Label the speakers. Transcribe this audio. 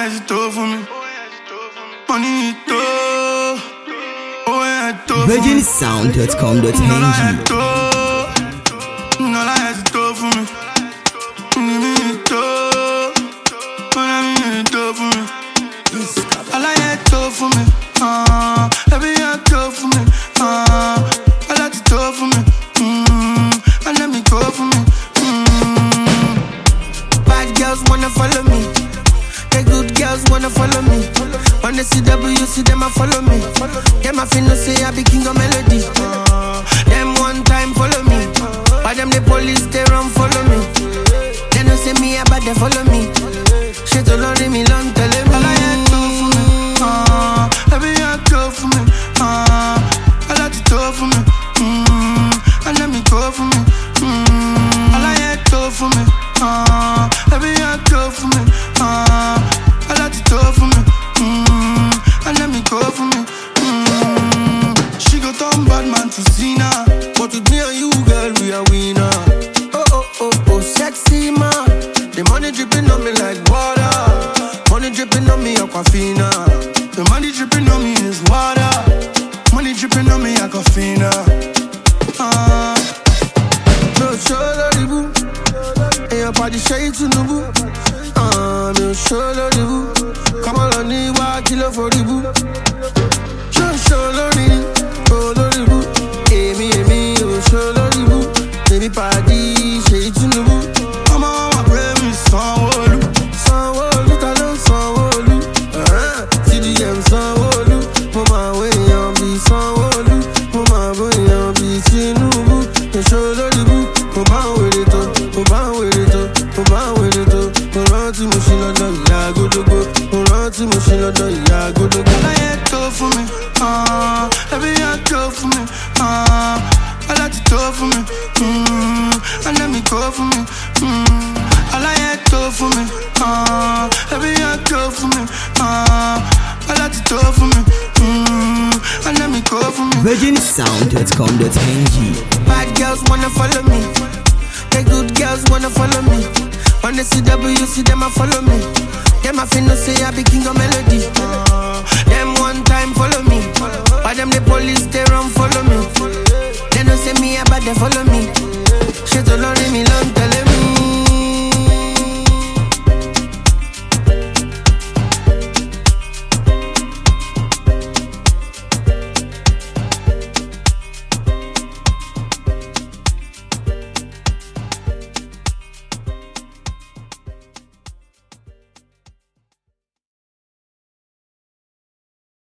Speaker 1: yeah, it's tough for me. Money is tough. Oh yeah, it's tough for me.
Speaker 2: virginsound.com.ng.
Speaker 1: No lie, it's tough for me. It's tough. It's tough for me. I like it tough for me. Every year tough for me. I like it tough for me. And let me go for me.
Speaker 3: Bad girls wanna follow me. The good girls wanna follow me. When they see W, see them a follow me. Them a finna say I be king of melody. Them one time follow me. But them the police they run follow me. They don't say me but they follow me. Shit all on me long telling me.
Speaker 1: I like it tough for me. Every year tough for me. I like it tough for me. And let me go for me. I like it tough for me. Every year tough for me. I like it tough for me. And let me go for me. She go turn bad man to Zina.
Speaker 3: But with me and you, girl, we are winner. Oh, oh, oh, oh, sexy man. The money dripping on me like water. Money dripping on me, aquafina.
Speaker 1: The money dripping on me is water. Money dripping on me, aquafina.
Speaker 3: No show the boo. And your body shade to the boo. No show the boo. Come on, I need one kilo for the boo. Show the boo. Amy, oh, show the boo. Baby party, shade to the boo.
Speaker 1: I'm on my baby, Sanwo-Olu.
Speaker 3: Sanwo-Olu, ta ló Sanwo-Olu. CDM Sanwo-Olu. Mo máa wé yan bí Sanwo-Olu. Mo máa bó yan bí Tinubu. Èso lórí bú. Mo bá ń wèrè tó. Mo bá ń wèrè tó. Mo bá ń wèrè tó. Mo rántí mo ṣe lọ́dọ̀ ìyá Gódógbó. Mo rántí mo ṣe lọ́dọ̀ ìyá Gódógbó.
Speaker 1: I like it tough for me. Every year tough for me. I like it tough for me. And let me go for me. I like it tough for me. Every year tough for me. I like it tough for me. And let me go for me.
Speaker 2: virginsound.com.ng.
Speaker 3: Bad girls wanna follow me. The good girls wanna follow me. When they see W, see them a follow me. Them a finna say I be king of melody. Them one time follow me. But them the police they run follow me. They don't say me but they follow me. Shit all on me long telling me.